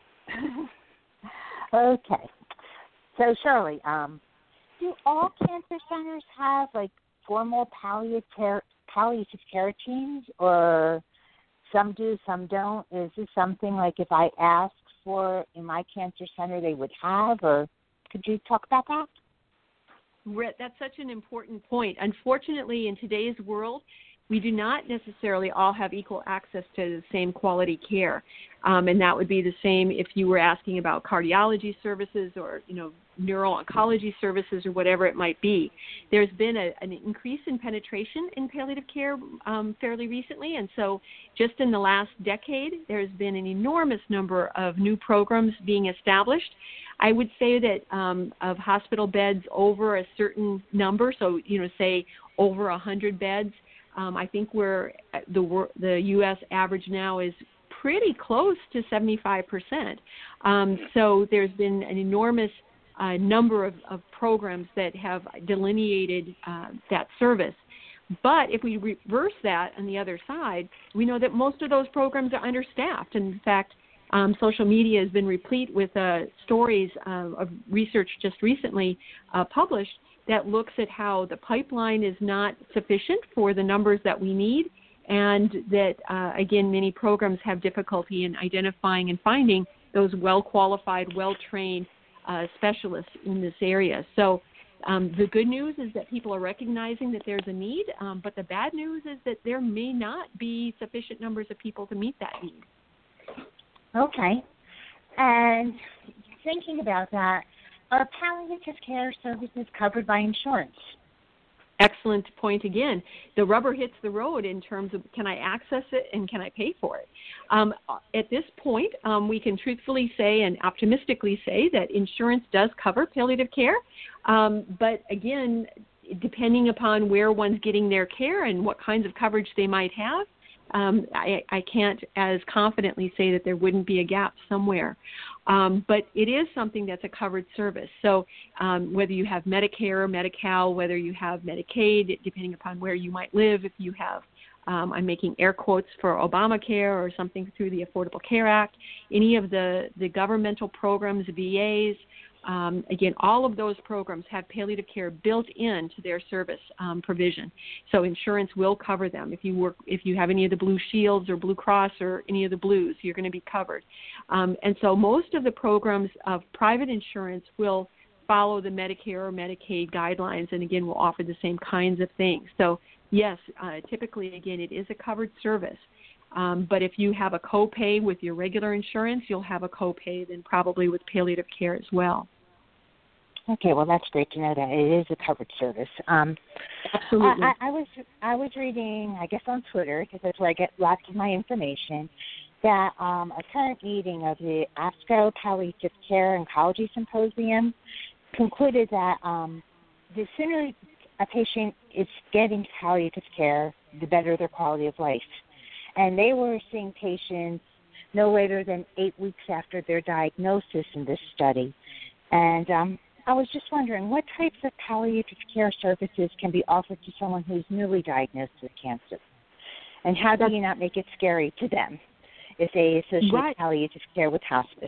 Okay. So, Shirley, do all cancer centers have, formal palliative care teams, or some do, some don't? Is this something if I ask for in my cancer center they would have, or could you talk about that? That's such an important point. Unfortunately, in today's world, we do not necessarily all have equal access to the same quality care. And that would be the same if you were asking about cardiology services or, neuro-oncology services or whatever it might be. There's been an increase in penetration in palliative care fairly recently. And so just in the last decade, there's been an enormous number of new programs being established. I would say that of hospital beds over a certain number, so, say over 100 beds, I think where the U.S. average now is pretty close to 75%. So there's been an enormous number of programs that have delineated that service. But if we reverse that on the other side, we know that most of those programs are understaffed. And in fact, social media has been replete with stories of research just recently published that looks at how the pipeline is not sufficient for the numbers that we need, and that, again, many programs have difficulty in identifying and finding those well-qualified, well-trained specialists in this area. So the good news is that people are recognizing that there's a need, but the bad news is that there may not be sufficient numbers of people to meet that need. Okay. And thinking about that, are palliative care services covered by insurance? Excellent point again. The rubber hits the road in terms of can I access it and can I pay for it? At this point, we can truthfully say and optimistically say that insurance does cover palliative care. But again, depending upon where one's getting their care and what kinds of coverage they might have, I can't as confidently say that there wouldn't be a gap somewhere. But it is something that's a covered service. So whether you have Medicare or Medi-Cal, whether you have Medicaid, depending upon where you might live, if you have I'm making air quotes for Obamacare or something through the Affordable Care Act, any of the governmental programs, VAs. Again, all of those programs have palliative care built into their service provision. So insurance will cover them. If you have any of the Blue Shields or Blue Cross or any of the Blues, you're going to be covered. And so most of the programs of private insurance will follow the Medicare or Medicaid guidelines, and again, will offer the same kinds of things. So yes, typically, again, it is a covered service. But if you have a copay with your regular insurance, you'll have a copay then probably with palliative care as well. Okay, well, that's great to know that it is a covered service. Absolutely. I was reading, I guess on Twitter, because that's where I get lots of my information, that a current meeting of the ASCO Palliative Care Oncology Symposium concluded that the sooner a patient is getting palliative care, the better their quality of life. And they were seeing patients no later than 8 weeks after their diagnosis in this study. And I was just wondering, what types of palliative care services can be offered to someone who's newly diagnosed with cancer? And how do you not make it scary to them if they associate palliative care with hospice?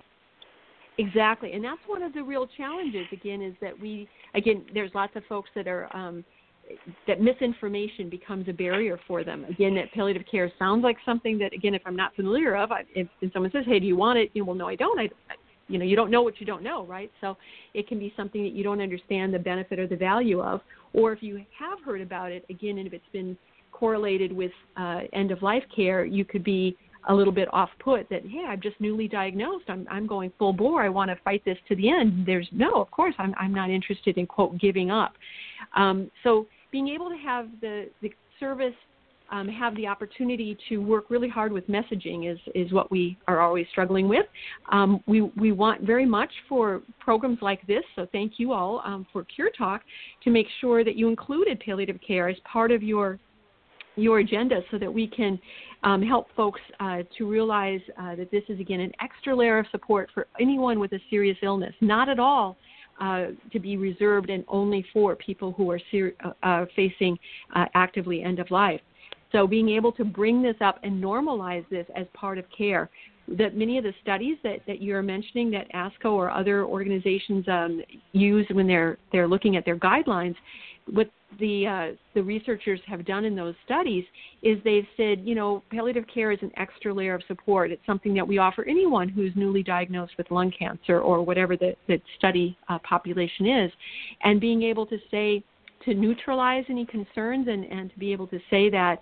Exactly, and that's one of the real challenges, again, is that there's lots of folks that are, that misinformation becomes a barrier for them. Again, that palliative care sounds like something that, again, if I'm not familiar of, if someone says, hey, do you want it? Well, no, I don't. You don't know what you don't know, right? So it can be something that you don't understand the benefit or the value of, or if you have heard about it, again, and if it's been correlated with end-of-life care, you could be a little bit off-put that, hey, I'm just newly diagnosed. I'm going full bore. I want to fight this to the end. Of course, I'm not interested in, quote, giving up. So being able to have the service have the opportunity to work really hard with messaging is what we are always struggling with. We want very much for programs like this, so thank you all for Cure Talk, to make sure that you included palliative care as part of your agenda so that we can help folks to realize that this is, again, an extra layer of support for anyone with a serious illness, not at all to be reserved and only for people who are facing actively end of life. So being able to bring this up and normalize this as part of care, that many of the studies that you're mentioning that ASCO or other organizations use when they're looking at their guidelines, what the researchers have done in those studies is they've said, palliative care is an extra layer of support. It's something that we offer anyone who's newly diagnosed with lung cancer or whatever the study population is. And being able to say, to neutralize any concerns and to be able to say that,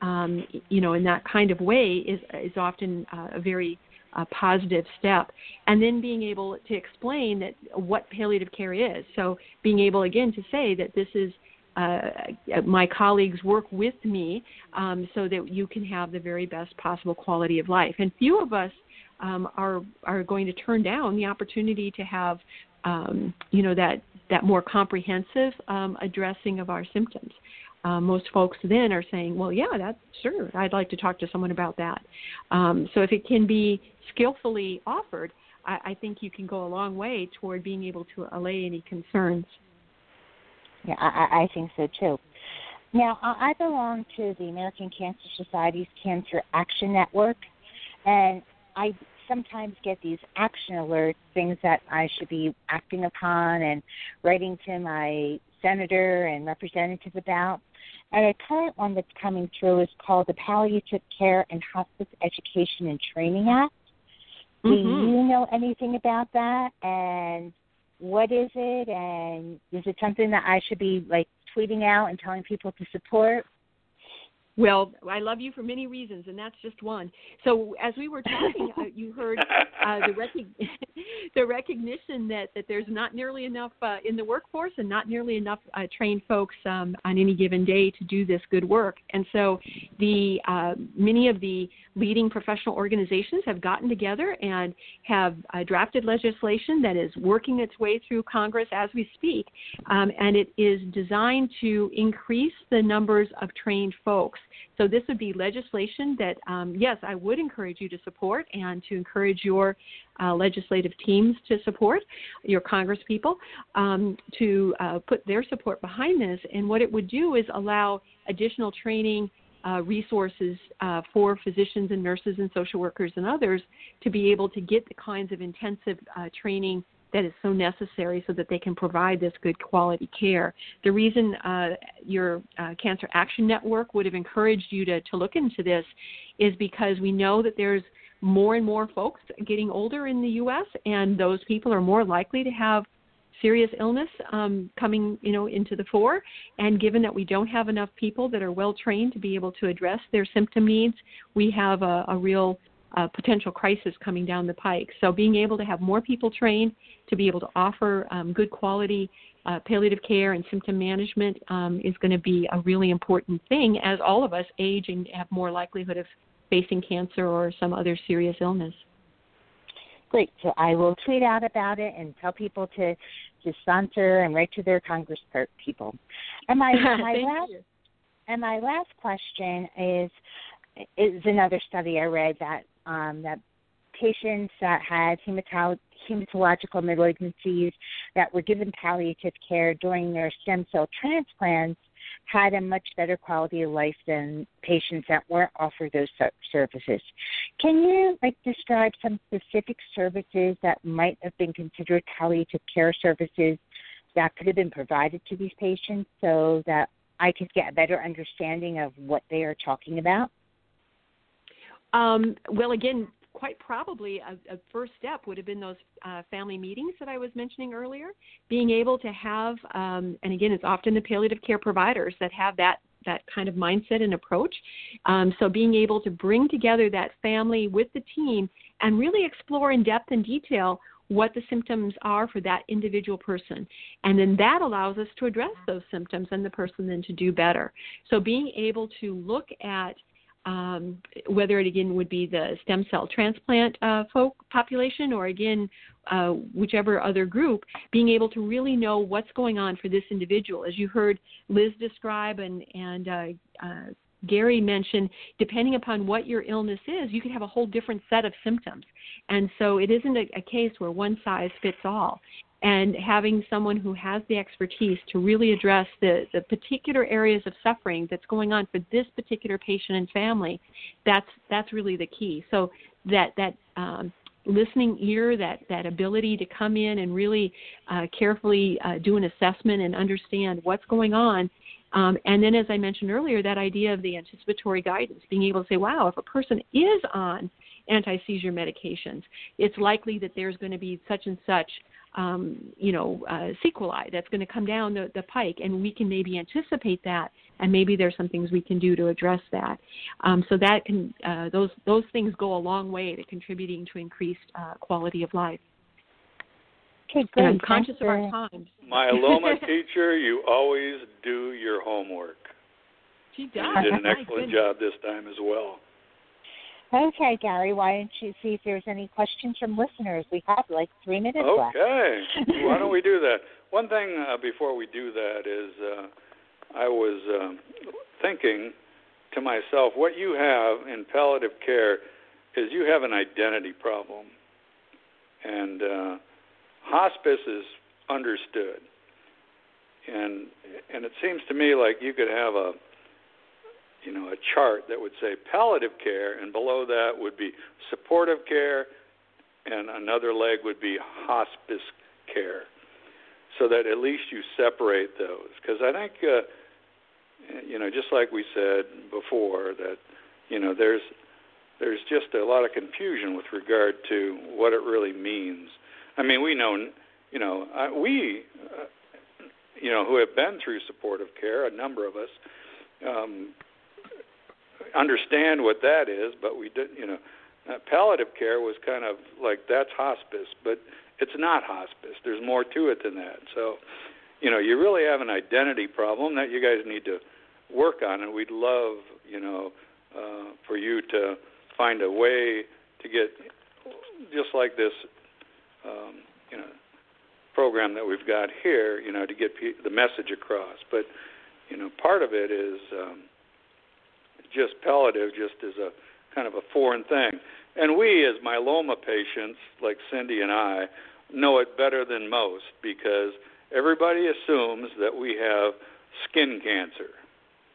in that kind of way is often a very positive step. And then being able to explain that what palliative care is. So being able, again, to say that this is my colleagues work with me so that you can have the very best possible quality of life. And few of us are going to turn down the opportunity to have, that more comprehensive addressing of our symptoms. Most folks then are saying, well, yeah, that's sure, I'd like to talk to someone about that. So if it can be skillfully offered, I think you can go a long way toward being able to allay any concerns. Yeah, I think so, too. Now, I belong to the American Cancer Society's Cancer Action Network, and I sometimes get these action alerts, things that I should be acting upon and writing to my senator and representative about. And a current one that's coming through is called the Palliative Care and Hospice Education and Training Act. Do you know anything about that? And what is it? And is it something that I should be, tweeting out and telling people to support? Well, I love you for many reasons, and that's just one. So as we were talking, you heard the recognition that there's not nearly enough in the workforce and not nearly enough trained folks on any given day to do this good work. And so many of the leading professional organizations have gotten together and have drafted legislation that is working its way through Congress as we speak, and it is designed to increase the numbers of trained folks. So this would be legislation that, yes, I would encourage you to support and to encourage your legislative teams to support, your Congress people, to put their support behind this. And what it would do is allow additional training resources for physicians and nurses and social workers and others to be able to get the kinds of intensive training that is so necessary so that they can provide this good quality care. The reason your Cancer Action Network would have encouraged you to look into this is because we know that there's more and more folks getting older in the U.S., and those people are more likely to have serious illness coming, into the fore. And given that we don't have enough people that are well trained to be able to address their symptom needs, we have a real potential crisis coming down the pike. So being able to have more people trained to be able to offer good quality palliative care and symptom management is going to be a really important thing as all of us age and have more likelihood of facing cancer or some other serious illness. Great. So I will tweet out about it and tell people to sponsor and write to their Congress people. And my last question is another study I read that that patients that had hematological malignancies that were given palliative care during their stem cell transplants had a much better quality of life than patients that weren't offered those services. Can you describe some specific services that might have been considered palliative care services that could have been provided to these patients so that I could get a better understanding of what they are talking about? Well, again, quite probably a first step would have been those family meetings that I was mentioning earlier, being able to have, and again, it's often the palliative care providers that have that kind of mindset and approach. So being able to bring together that family with the team and really explore in depth and detail what the symptoms are for that individual person. And then that allows us to address those symptoms and the person then to do better. So being able to look at whether it, again, would be the stem cell transplant population or, again, whichever other group, being able to really know what's going on for this individual. As you heard Liz describe and Gary mention, depending upon what your illness is, you could have a whole different set of symptoms. And so it isn't a case where one size fits all. And having someone who has the expertise to really address the particular areas of suffering that's going on for this particular patient and family, that's really the key. So that listening ear, that ability to come in and really carefully do an assessment and understand what's going on. And then, as I mentioned earlier, that idea of the anticipatory guidance, being able to say, wow, if a person is on anti-seizure medications, it's likely that there's going to be such and such sequelae that's going to come down the pike, and we can maybe anticipate that, and maybe there's some things we can do to address that. So that can those things go a long way to contributing to increased quality of life. Okay, great. And I'm conscious of our time. Myeloma teacher, you always do your homework. She does. You did an excellent job this time as well. Okay, Gary, why don't you see if there's any questions from listeners? We have 3 minutes left. Okay. Why don't we do that? One thing before we do that is I was thinking to myself, what you have in palliative care is you have an identity problem. And hospice is understood. And it seems to me like you could have a chart that would say palliative care, and below that would be supportive care, and another leg would be hospice care, so that at least you separate those. Because I think, just like we said before, that, there's just a lot of confusion with regard to what it really means. I mean, we know, who have been through supportive care, a number of us, understand what that is, but we did, palliative care was kind of like, that's hospice, but it's not hospice. There's more to it than that. So, you really have an identity problem that you guys need to work on, and we'd love, for you to find a way to get, just like this, program that we've got here, to get the message across. But, part of it is just palliative just is a kind of a foreign thing. And we, as myeloma patients, like Cindy and I, know it better than most, because everybody assumes that we have skin cancer.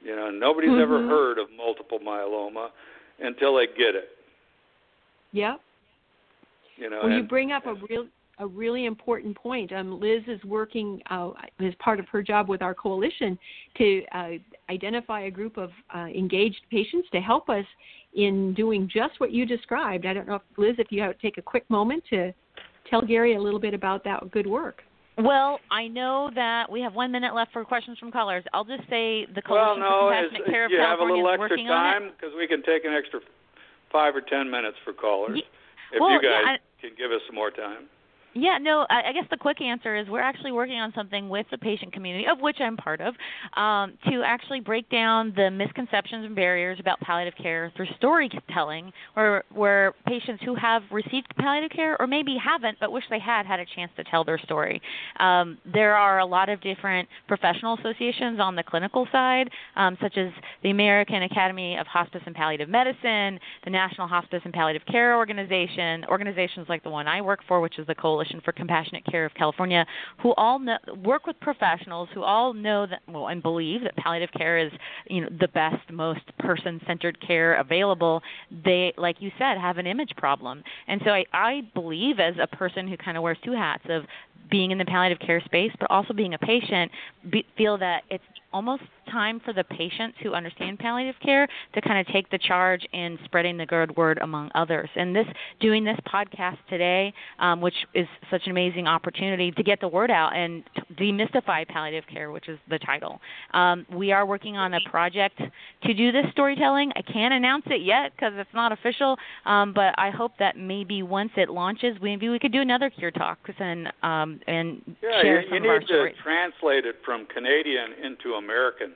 You know, nobody's ever heard of multiple myeloma until they get it. Yep. You know, well, you bring up a really important point. Liz is working as part of her job with our coalition to identify a group of engaged patients to help us in doing just what you described. I don't know, Liz, if you have to take a quick moment to tell Gary a little bit about that good work. Well, I know that we have 1 minute left for questions from callers. I'll just say the Coalition for Compassionate Care of California is working on it. You have a little extra time because we can take an extra 5 or 10 minutes for callers if you guys can give us some more time. Yeah, no, I guess the quick answer is we're actually working on something with the patient community, of which I'm part of, to actually break down the misconceptions and barriers about palliative care through storytelling, where patients who have received palliative care or maybe haven't but wish they had a chance to tell their story. There are a lot of different professional associations on the clinical side, such as the American Academy of Hospice and Palliative Medicine, the National Hospice and Palliative Care Organization, organizations like the one I work for, which is the Coalition for Compassionate Care of California, who all work with professionals who all know that, and believe that palliative care is, the best, most person-centered care available. They, like you said, have an image problem. And so I believe, as a person who kind of wears two hats of being in the palliative care space, but also being a patient, feel that it's almost time for the patients who understand palliative care to kind of take the charge in spreading the good word among others. And doing this podcast today, which is such an amazing opportunity to get the word out and demystify palliative care, which is the title. We are working on a project to do this storytelling. I can't announce it yet because it's not official, but I hope that maybe once it launches, maybe we could do another Cure Talks and share some of our stories. You need to translate it from Canadian into American.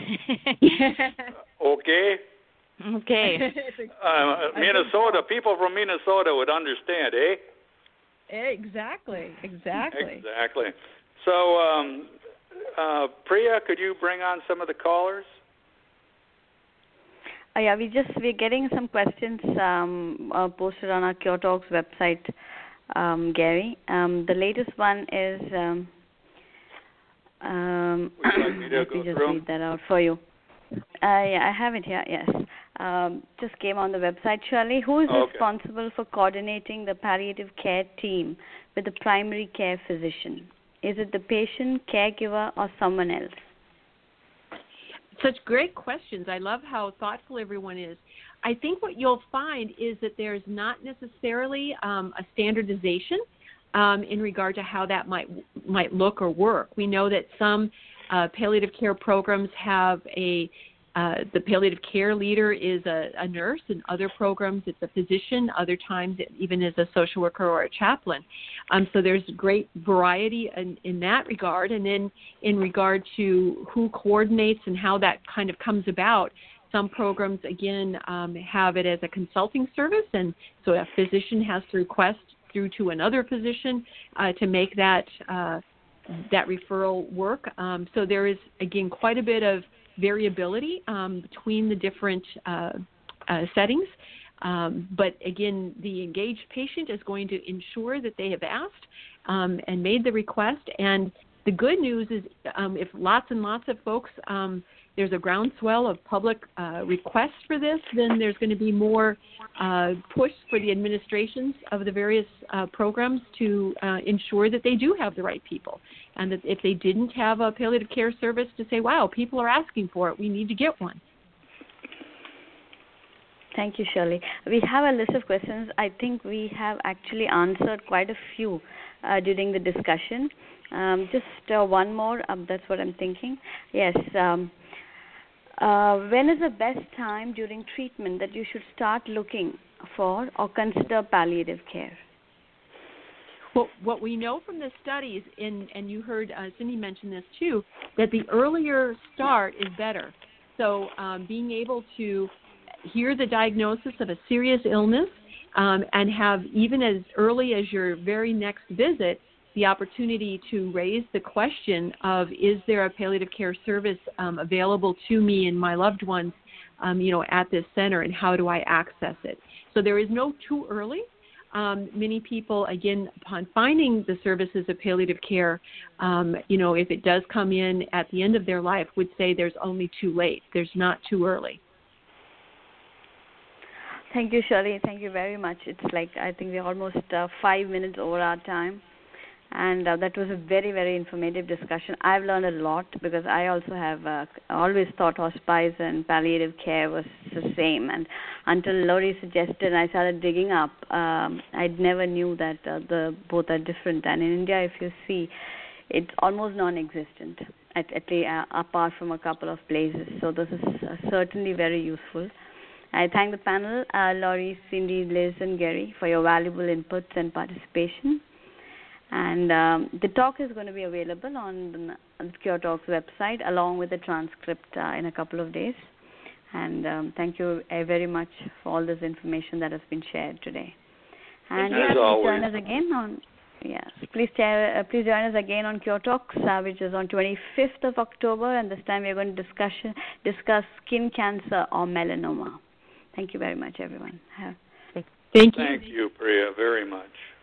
Okay? Okay. Minnesota, people from Minnesota would understand, eh? Exactly. So, Priya, could you bring on some of the callers? Yeah, we're getting some questions posted on our Cure Talks website, Gary. The latest one is, would you like me to let me just read that out for you. Yeah, I have it here, yes. Just came on the website. Shirley, who is responsible for coordinating the palliative care team with the primary care physician? Is it the patient, caregiver, or someone else? Such great questions. I love how thoughtful everyone is. I think what you'll find is that there's not necessarily a standardization in regard to how that might look or work. We know that some palliative care programs have the palliative care leader is a nurse. In other programs, it's a physician. Other times, it even is a social worker or a chaplain. So there's great variety in that regard. And then in regard to who coordinates and how that kind of comes about, some programs, again, have it as a consulting service. And so a physician has to request through to another physician to make that referral work. So there is, again, quite a bit of variability between the different settings. But again, the engaged patient is going to ensure that they have asked and made the request. And the good news is if lots and lots of folks, there's a groundswell of public requests for this, then there's going to be more push for the administrations of the various programs to ensure that they do have the right people. And that if they didn't have a palliative care service, to say, wow, people are asking for it, we need to get one. Thank you, Shirley. We have a list of questions. I think we have actually answered quite a few during the discussion. Just one more, that's what I'm thinking. Yes. When is the best time during treatment that you should start looking for or consider palliative care? Well, what we know from the studies, and you heard Cindy mention this too, that the earlier start is better. So being able to hear the diagnosis of a serious illness and have, even as early as your very next visit, the opportunity to raise the question of, is there a palliative care service available to me and my loved ones, at this center, and how do I access it? So there is no too early. many people, again, upon finding the services of palliative care, if it does come in at the end of their life, would say there's only too late. There's not too early. Thank you, Shirley. Thank you very much. It's like I think we're almost 5 minutes over our time. And that was a very, very informative discussion. I've learned a lot because I also have always thought hospice and palliative care was the same. And until Laurie suggested and I started digging up, I never knew that the both are different. And in India, if you see, it's almost non-existent, at least apart from a couple of places. So this is certainly very useful. I thank the panel, Laurie, Cindy, Liz, and Gary, for your valuable inputs and participation. And the talk is going to be available on the Cure Talks website along with the transcript in a couple of days. And thank you very much for all this information that has been shared today. And as always, join us again on please join us again on Cure Talks, which is on 25th of October, and this time we are going to discuss skin cancer or melanoma. Thank you very much, everyone. Thank you. Thank you, Priya, very much.